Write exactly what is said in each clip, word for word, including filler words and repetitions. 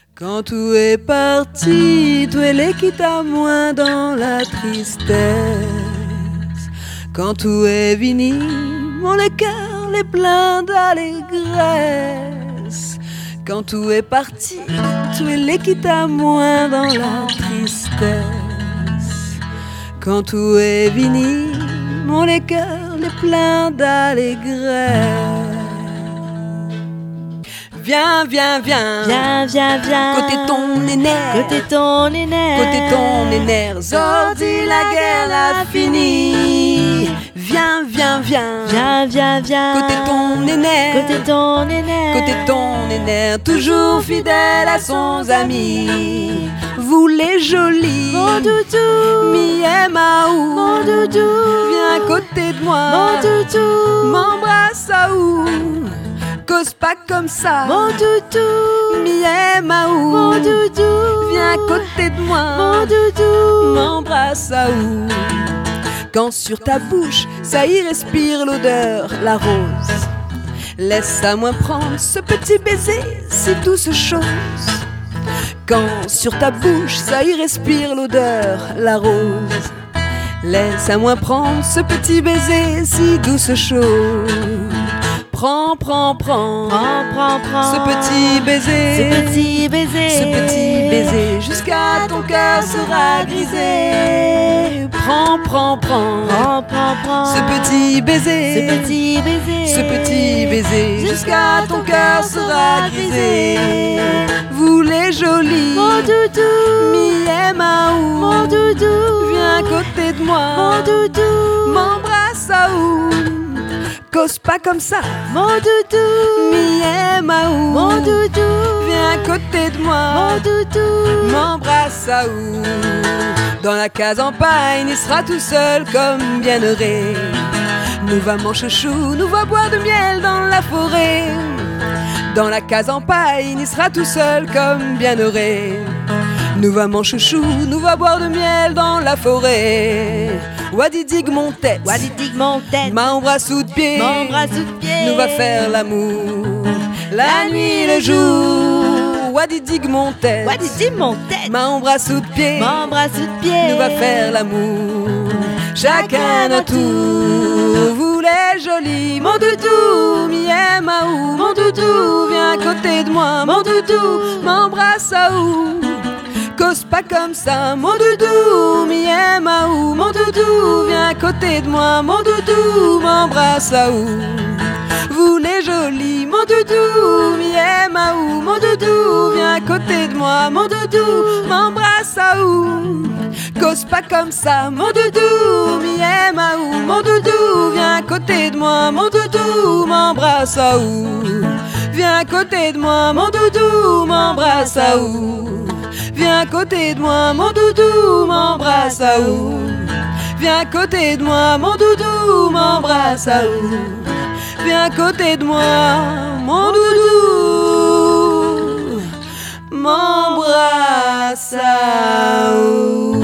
Quand tout est parti, tout est l'équite à moins dans la tristesse. Quand tout est fini, mon cœur les plein d'allégresse. Quand tout est parti, tout est l'équite à moins dans la tristesse. Quand tout est fini, mon cœur les plein d'allégresse. Viens, viens, viens, viens, viens, viens, côté ton nénère, côté ton nénère, côté ton nénère, Zordi la guerre a fini. Viens, viens, viens, viens, viens, viens, côté ton nénère, côté ton nénère, côté ton nénère, toujours fidèle à son ami. Vous les jolis, mon doudou, mi et maou, mon doudou, viens à côté de moi, mon doudou, m'embrasse à où. Cause pas comme ça, mon doudou, mi et maou, mon doudou, viens à côté de moi, mon doudou, m'embrasse à où. Quand sur ta bouche, ça y respire l'odeur, la rose. Laisse à moi prendre ce petit baiser, si douce chose. Quand sur ta bouche, ça y respire l'odeur, la rose. Laisse à moi prendre ce petit baiser, si douce chose. Prends, prends, prends, prends, prends, prends ce petit baiser, ce petit baiser, ce petit baiser, jusqu'à ton cœur sera grisé. Prends, prends, prends, prends, prends, prends ce petit baiser, ce petit baiser, ce petit baiser, jusqu'à ton cœur sera grisé. Vous les jolis, mon doudou, mi et maou, mon doudou, viens à côté de moi, mon doudou, m'embrasse à où. Cause pas comme ça, mon doudou, mi et maou, mon doudou, viens à côté de moi, mon doudou, m'embrasse à où. Dans la case en paille, il sera tout seul comme bienheureux. Nous va mon chouchou, nous va boire de miel dans la forêt. Dans la case en paille, il sera tout seul comme bienheureux. Nous va mon chouchou, nous va boire de miel dans la forêt. Wadidig mon tête, Wadidig mon tête, m'embrasse sous de pied, m'embrasse sous de pied. nous va faire l'amour, la nuit, le jour. Wadidig mon tête, Wadidig mon tête, m'embrasse sous de pied, m'embrasse sous de pied. nous va faire l'amour, chacun notre tour. Vous les jolis, mon doudou, mi et maou, mon doudou, viens à côté de moi, mon doudou, m'embrasse à où. Cause pas comme ça, mon doudou, mi et maou, mon doudou, viens à côté de moi, mon doudou, m'embrasse à où. Vous les jolis, mon doudou, mi et maou, mon doudou, viens à côté de moi, mon doudou, m'embrasse à où. Cause pas comme ça, mon doudou, mi et maou, mon doudou, viens à côté de moi, mon doudou, m'embrasse à où. Viens à côté de moi, mon doudou, m'embrasse à où. Viens à côté de moi, mon doudou, m'embrasse à où. Viens à côté de moi, mon doudou, m'embrasse à où. Viens à côté de moi, mon doudou, m'embrasse à où.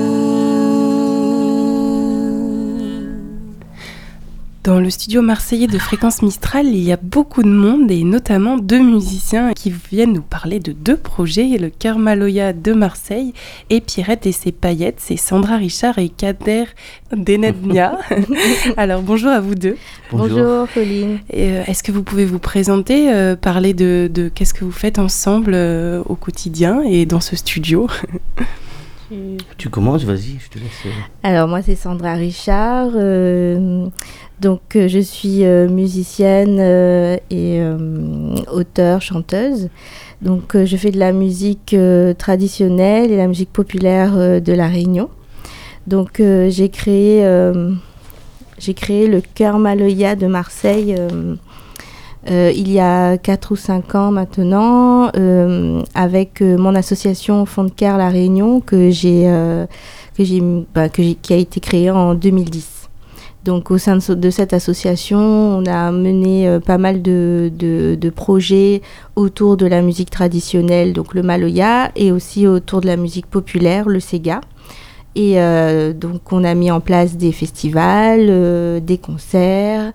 Dans le studio marseillais de Fréquence Mistral, il y a beaucoup de monde et notamment deux musiciens qui viennent nous parler de deux projets, le Cœur Maloya de Marseille et Pierrette et ses paillettes. C'est Sandra Richard et Kader Denednia. Alors bonjour à vous deux. Bonjour, bonjour Pauline. Et, euh, est-ce que vous pouvez vous présenter, euh, parler de, de qu'est-ce que vous faites ensemble euh, au quotidien et dans ce studio? Tu commences, vas-y, je te laisse. Alors moi c'est Sandra Richard, euh, donc euh, je suis euh, musicienne euh, et euh, auteure, chanteuse. Donc euh, je fais de la musique euh, traditionnelle et la musique populaire euh, de La Réunion. Donc euh, j'ai créé, euh, j'ai créé le Cœur Maloya de Marseille euh, Euh, il y a quatre ou cinq ans maintenant, euh, avec euh, mon association Fond de Cœur La Réunion, que j'ai, euh, que j'ai, bah, que j'ai, qui a été créée en deux mille dix. Donc au sein de, de cette association, on a mené euh, pas mal de, de, de projets autour de la musique traditionnelle, donc le Maloya, et aussi autour de la musique populaire, le Sega. Et euh, donc on a mis en place des festivals, euh, des concerts,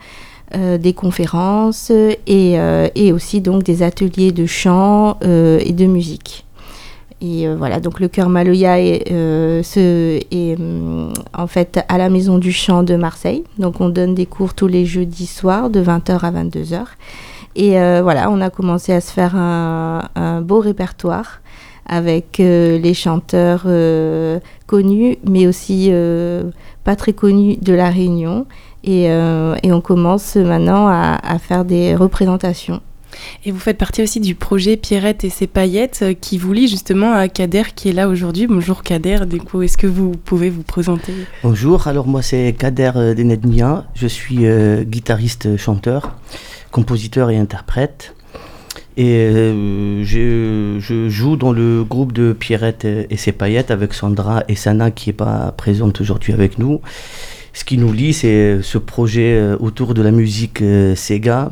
euh, des conférences et, euh, et aussi donc des ateliers de chant euh, et de musique. Et euh, voilà, donc le Chœur Maloya est, euh, ce, est euh, en fait à la Maison du Chant de Marseille. Donc on donne des cours tous les jeudis soirs de vingt heures à vingt-deux heures. Et euh, voilà, on a commencé à se faire un, un beau répertoire avec euh, les chanteurs euh, connus, mais aussi euh, pas très connus de La Réunion. Et, euh, et on commence maintenant à, à faire des représentations. Et vous faites partie aussi du projet Pierrette et ses paillettes qui vous lie justement à Kader qui est là aujourd'hui. Bonjour Kader, du coup, est-ce que vous pouvez vous présenter ? Bonjour, alors moi c'est Kader Denednia, je suis euh, guitariste, chanteur, compositeur et interprète. Et euh, je, je joue dans le groupe de Pierrette et ses paillettes avec Sandra et Sana qui n'est pas présente aujourd'hui avec nous. Ce qui nous lie, c'est ce projet autour de la musique euh, Sega.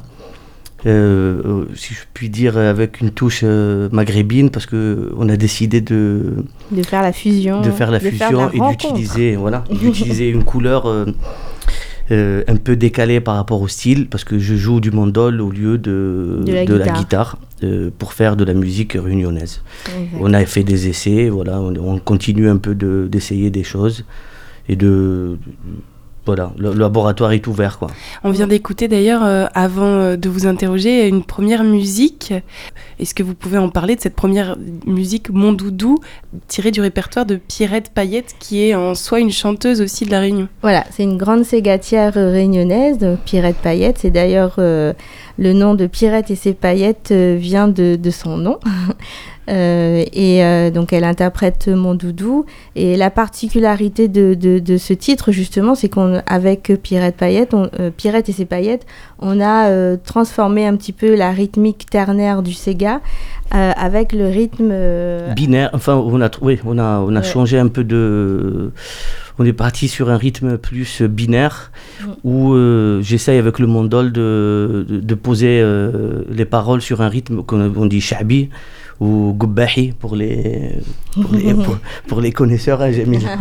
Euh, si je puis dire avec une touche euh, maghrébine parce que on a décidé de de faire la fusion de faire la de fusion faire la et rencontre. d'utiliser voilà d'utiliser une couleur euh, euh, un peu décalée par rapport au style parce que je joue du mandol au lieu de de la de guitare, la guitare euh, pour faire de la musique réunionnaise. Exact. On a fait des essais, voilà, on, on continue un peu de, d'essayer des choses et de voilà, le, le laboratoire est ouvert, quoi. On vient d'écouter d'ailleurs, euh, avant euh, de vous interroger, une première musique. Est-ce que vous pouvez en parler de cette première musique Mon Doudou, tirée du répertoire de Pierrette Paillette, qui est en soi une chanteuse aussi de La Réunion ? Voilà, c'est une grande ségatière euh, réunionnaise, donc Pierrette Paillette. C'est d'ailleurs euh, le nom de Pierrette et ses paillettes euh, vient de, de son nom. Euh, et euh, donc elle interprète Mon Doudou et la particularité de, de, de ce titre justement c'est qu'avec Pierrette Paillette, on, euh, Pierrette et ses paillettes on a euh, transformé un petit peu la rythmique ternaire du Sega euh, avec le rythme euh... binaire, enfin on a, oui, on a, on a ouais. changé un peu de... On est parti sur un rythme plus binaire mmh. où euh, j'essaye avec le mandol de, de, de poser euh, les paroles sur un rythme qu'on on dit shabi ou gubbahi pour les, pour les, pour, pour les connaisseurs, hein,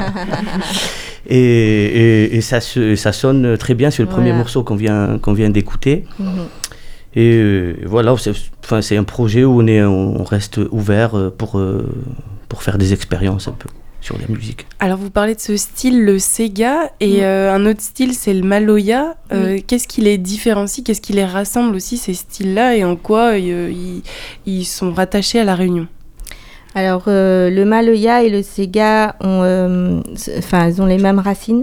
et, et, et ça, se, ça sonne très bien sur le voilà. premier morceau qu'on vient, qu'on vient d'écouter. Mmh. Et euh, voilà, c'est, enfin, c'est un projet où on, est, on reste ouvert pour, pour faire des expériences un peu sur la musique. Alors vous parlez de ce style, le Sega, et mmh. euh, un autre style, c'est le Maloya. Euh, mmh. Qu'est-ce qui les différencie, qu'est-ce qui les rassemble aussi, ces styles-là, et en quoi euh, ils, ils sont rattachés à La Réunion ? Alors euh, le Maloya et le Sega, ont, euh, enfin, ils ont les mêmes racines.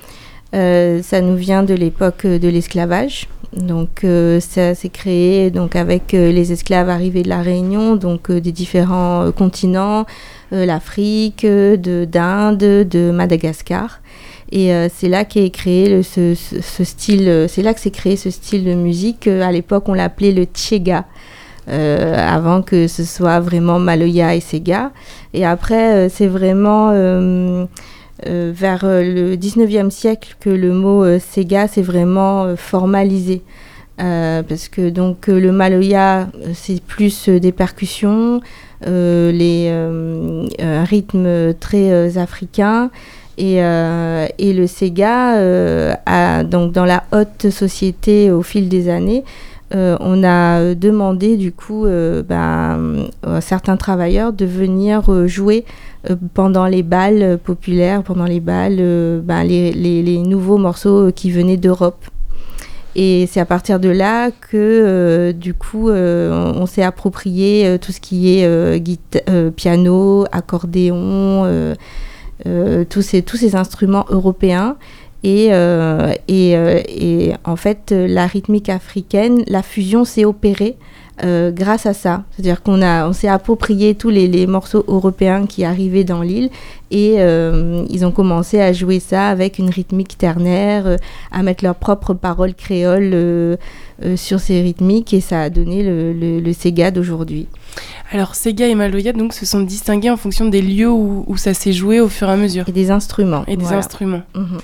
Euh, ça nous vient de l'époque de l'esclavage. Donc euh, ça s'est créé donc, avec euh, les esclaves arrivés de La Réunion, donc euh, des différents euh, continents, euh, l'Afrique, de, d'Inde, de Madagascar. Et euh, c'est là qu'est créé le, ce, ce, ce style, euh, c'est là que s'est créé ce style de musique. Euh, à l'époque, on l'appelait le Tchega, euh, avant que ce soit vraiment Maloya et Sega. Et après, euh, c'est vraiment euh, euh, vers le dix-neuvième siècle que le mot euh, Sega s'est vraiment euh, formalisé. Euh, parce que donc euh, le Maloya, c'est plus euh, des percussions, euh, les, euh, un rythme très euh, africain. Et, euh, et le Sega, euh, a, donc dans la haute société au fil des années, euh, on a demandé du coup euh, ben, à certains travailleurs de venir euh, jouer euh, pendant les bals populaires, pendant les bals, euh, ben, les, les, les nouveaux morceaux qui venaient d'Europe. Et c'est à partir de là que, euh, du coup, euh, on, on s'est approprié euh, tout ce qui est euh, guita- euh, piano, accordéon, euh, euh, tous, ces, tous ces instruments européens. Et, euh, et, euh, et en fait, la rythmique africaine, la fusion s'est opérée euh, grâce à ça. C'est-à-dire qu'on a, on s'est approprié tous les, les morceaux européens qui arrivaient dans l'île et euh, ils ont commencé à jouer ça avec une rythmique ternaire, euh, à mettre leurs propres paroles créoles euh, euh, sur ces rythmiques et ça a donné le, le, le Sega d'aujourd'hui. Alors Sega et Maloya donc se sont distingués en fonction des lieux où, où ça s'est joué au fur et à mesure. Et des instruments. Et des voilà. instruments. Mmh.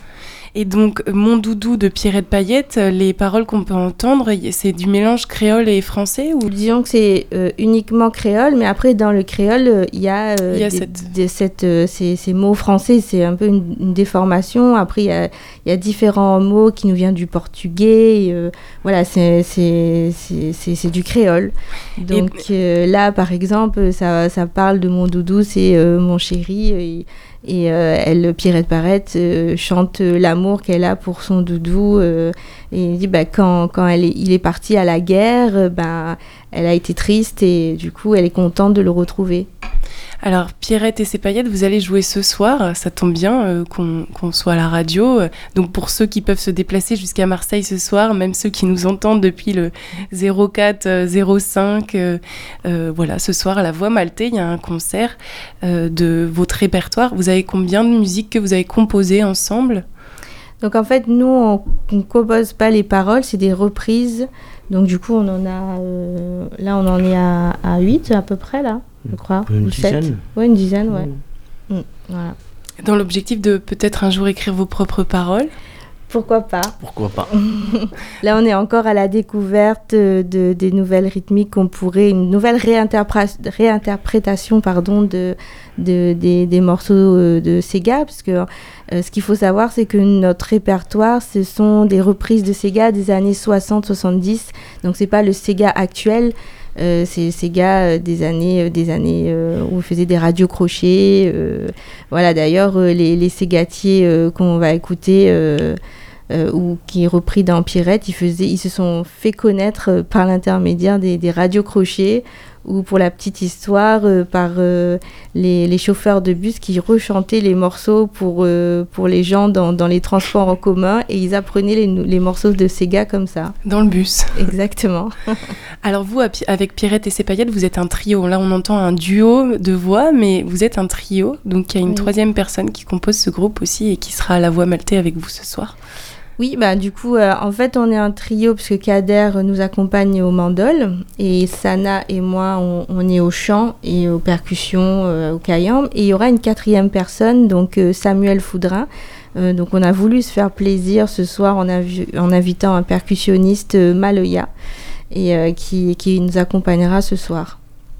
Et donc, Mon Doudou de Pierrette Payette, les paroles qu'on peut entendre, c'est du mélange créole et français ou... Disons que c'est euh, uniquement créole, mais après, dans le créole, euh, il y a, euh, il y a des, cette... des, cette, euh, ces, ces mots français, c'est un peu une, une déformation. Après, il y a, il y a différents mots qui nous viennent du portugais. Euh, voilà, c'est, c'est, c'est, c'est, c'est du créole. Donc et... euh, là, par exemple, ça, ça parle de Mon Doudou, c'est euh, mon chéri. Et, Et euh, elle, Pierrette Payette, euh, chante l'amour qu'elle a pour son doudou. Euh, et elle dit bah, quand, quand elle est, il est parti à la guerre, euh, bah, elle a été triste et du coup, elle est contente de le retrouver. Alors, Pierrette et ses paillettes, vous allez jouer ce soir. Ça tombe bien euh, qu'on, qu'on soit à la radio. Donc, pour ceux qui peuvent se déplacer jusqu'à Marseille ce soir, même ceux qui nous entendent depuis le zéro quatre zéro cinq, euh, euh, voilà, ce soir à la Voix Maltais, il y a un concert euh, de votre répertoire. Vous avez combien de musiques que vous avez composées ensemble ? Donc, en fait, nous, on ne compose pas les paroles, c'est des reprises. Donc, du coup, on en a... Euh, là, on en est à, à huit à peu près, là. Je crois. Une ou dizaine. sept. Ouais, une dizaine, ouais. Mmh. Mmh, voilà. Dans l'objectif de peut-être un jour écrire vos propres paroles ? Pourquoi pas ? Pourquoi pas ? Là, on est encore à la découverte de, des nouvelles rythmiques qu'on pourrait... Une nouvelle réinterpré- réinterprétation pardon, de, de, des, des morceaux de Sega. Parce que euh, ce qu'il faut savoir, c'est que notre répertoire, ce sont des reprises de Sega des années soixante soixante-dix. Donc, ce n'est pas le Sega actuel. Euh, c'est Sega euh, des années, euh, des années euh, où on faisait des radios crochets. Euh, voilà, d'ailleurs, euh, les, les Ségatiers euh, qu'on va écouter euh, euh, ou qui est repris dans Pierrette, ils, faisaient, ils se sont fait connaître euh, par l'intermédiaire des, des radios crochets ou pour la petite histoire, euh, par euh, les, les chauffeurs de bus qui rechantaient les morceaux pour, euh, pour les gens dans, dans les transports en commun et ils apprenaient les, les morceaux de Sega comme ça. Dans le bus. Exactement. Alors vous, avec Pierrette et ses paillettes, vous êtes un trio. Là, on entend un duo de voix, mais vous êtes un trio. Donc il y a une oui. troisième personne qui compose ce groupe aussi et qui sera à la Voix Maltais avec vous ce soir. Oui, bah, du coup, euh, en fait, on est un trio parce que Kader nous accompagne au mandol et Sana et moi, on, on est au chant et aux percussions, euh, au kayam. Et il y aura une quatrième personne, donc euh, Samuel Foudrin. Euh, donc, on a voulu se faire plaisir ce soir en, avi- en invitant un percussionniste, euh, Maloya, et, euh, qui, qui nous accompagnera ce soir.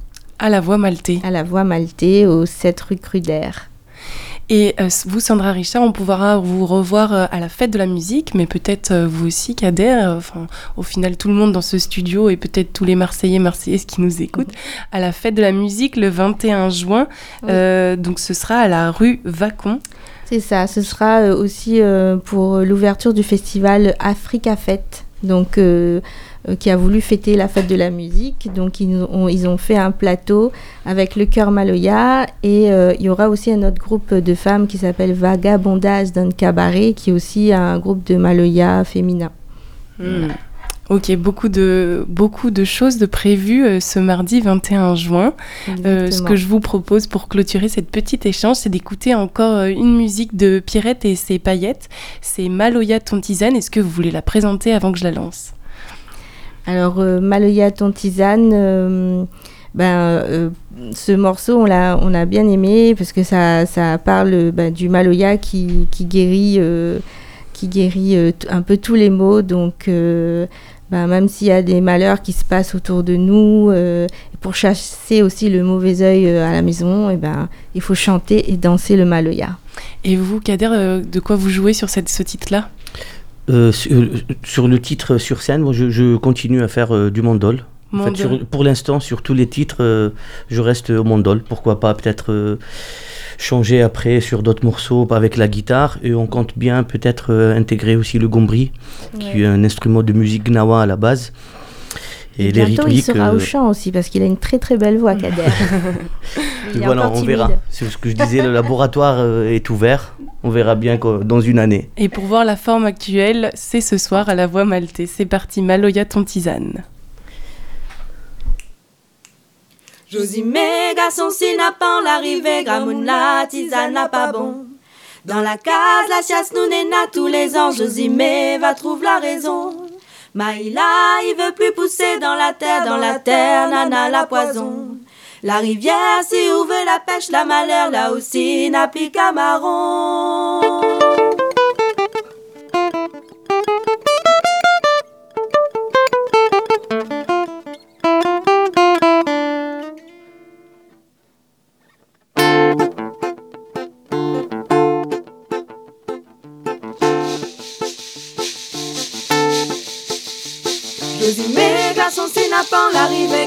À la Voix Maltais. À la Voix Maltais, au sept rue Cruder. Et euh, vous, Sandra Richard, on pourra vous revoir euh, à la fête de la musique, mais peut-être euh, vous aussi, Kader. Euh, enfin, au final, tout le monde dans ce studio et peut-être tous les Marseillais, Marseillaises qui nous écoutent, mmh. à la fête de la musique le vingt et un juin. Oui. Euh, donc, ce sera à la rue Vacon. C'est ça. Ce sera euh, aussi euh, pour l'ouverture du festival Africa Fête. Donc, euh, qui a voulu fêter la fête de la musique. Donc, ils ont, ils ont fait un plateau avec le chœur Maloya et euh, il y aura aussi un autre groupe de femmes qui s'appelle Vagabondas d'un cabaret, qui est aussi un groupe de Maloya féminin. Mmh. Voilà. Ok, beaucoup de, beaucoup de choses de prévues euh, ce mardi vingt et un juin. Euh, ce que je vous propose pour clôturer cette petite échange, c'est d'écouter encore euh, une musique de Pierrette et ses paillettes. C'est Maloya ton tisane. Est-ce que vous voulez la présenter avant que je la lance ? Alors, euh, Maloya ton tisane, euh, ben, euh, ce morceau, on l'a, on a bien aimé parce que ça, ça parle ben, du Maloya qui, qui guérit, euh, qui guérit euh, t- un peu tous les maux. Donc, euh, ben, même s'il y a des malheurs qui se passent autour de nous, euh, pour chasser aussi le mauvais œil euh, à la maison, et ben, il faut chanter et danser le Maloya. Et vous, Kader, euh, de quoi vous jouez sur cette, ce titre-là ? Euh, sur, sur le titre sur scène, moi je, je continue à faire euh, du mandol. En fait, sur, pour l'instant, sur tous les titres, euh, je reste au mandol. Pourquoi pas peut-être euh, changer après sur d'autres morceaux avec la guitare. Et on compte bien peut-être euh, intégrer aussi le gombri, ouais. qui est un instrument de musique gnawa à la base. Et, et les bientôt, rythmiques, il sera euh... au chant aussi, parce qu'il a une très très belle voix, Kader. Voilà, on verra. C'est ce que je disais, le laboratoire euh, est ouvert. On verra bien dans une année. Et pour voir la forme actuelle, c'est ce soir à la Voix Maltais. C'est parti, Maloya ton tisane. Josimé, garçon, s'il n'a pas l'arrivée, Gramoun, la tisane n'a pas bon. Dans la case, la chasse nous néna tous les ans, Josimé va trouver la raison. Maïla, il veut plus pousser dans la terre, dans la terre, nana la poison. La rivière, si où veut la pêche, la malheur, là aussi n'a plus qu'à marron.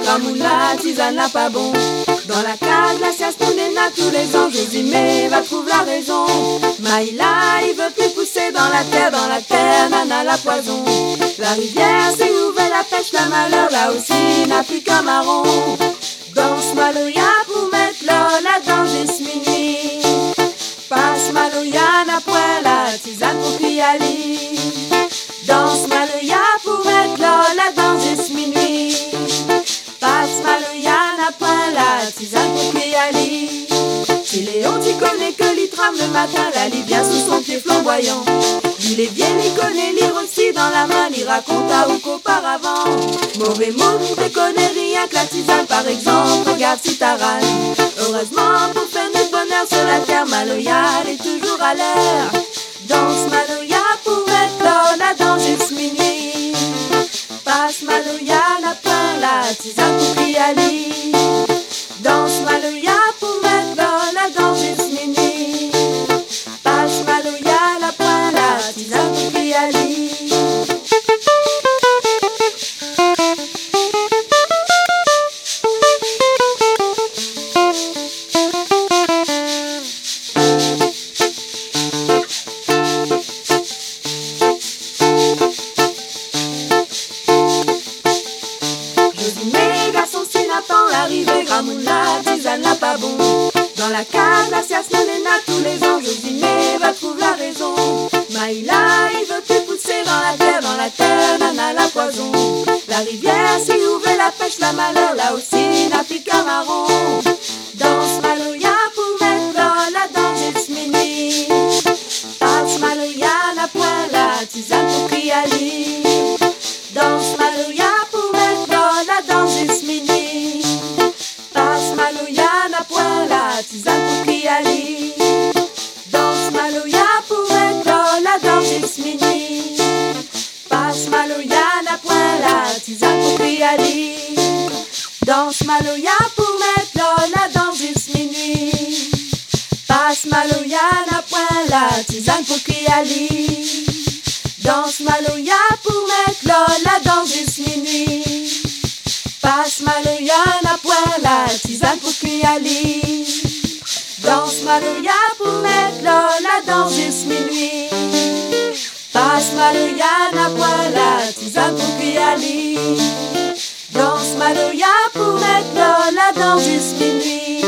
Ramoula, tisane n'a pas bon. Dans la case, la sieste, nous n'est tous les ans. Josimé va trouver la raison. Maïla, il veut plus pousser dans la terre, dans la terre, nana la poison. La rivière s'est ouverte, la pêche, la malheur, là aussi n'a plus qu'un marron. Danse Maloya pour mettre l'eau, la danse minuit. Passe Maloya, n'a point la tisane pour Kriali. Danse Maloya pour mettre l'eau, la danse minuit. Passe Maloya, n'a point la tisane pour Kriali. Si Léon t'y connaît que l'y trame le matin, la lit bien sous son pied flamboyant. Il est bien, il connaît lire aussi dans la main, il raconte à ou qu'auparavant. Mauvais mot, ne connaît rien que la tisane, par exemple, regarde si t'arrane. Heureusement, pour faire notre bonheur sur la terre, Maloya, elle est toujours à l'air. Danse Maloya pour mettre l'eau, la danse juste minuit. Passe Maloya, n'a pas la tisane pour Kriali. Danse Maloya pour mettre l'eau, la danse juste minuit. Passe Maloya, n'a pas la tisane pour Kriali. Ramoula, tisane n'a pas bon. Dans la cave, la sieste, nous les n'a tous les ans. Josimé va trouver la raison. Maïla, il veut plus pousser dans la terre, dans la terre, nana la poison. La rivière s'est ouverte, la pêche, la malheur, là aussi n'a plus qu'un marron. Danse Maloya pour mettre l'eau, la danse juste minuit. Passe Maloya, n'a point la tisane pour Kriali. Danse Maloya pour mettre l'eau, la danse juste minuit. Passe Maloya, n'a point la tisane pour Kriali. Danse Maloya pour mettre l'eau, la danse juste minuit. Passe Maloya, n'a point la tisane pour Kriali. Danse Maloya pour mettre l'eau, la danse juste minuit. Passe Maloya, n'a point la tisane pour Kriali. Danse Maloya pour mettre l'eau, la danse juste minuit. Passe Maloya, n'a point la tisane pour Kriali. Danse Maloya pour mettre l'eau, la danse juste minuit. Passe Maloya, n'a point la tisane pour Kriali. Danse Maloya pour mettre l'eau, la danse juste minuit.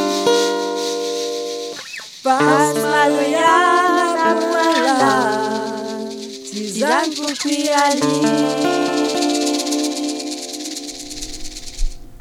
Passe Maloya, n'a point la tisane pour Kriali.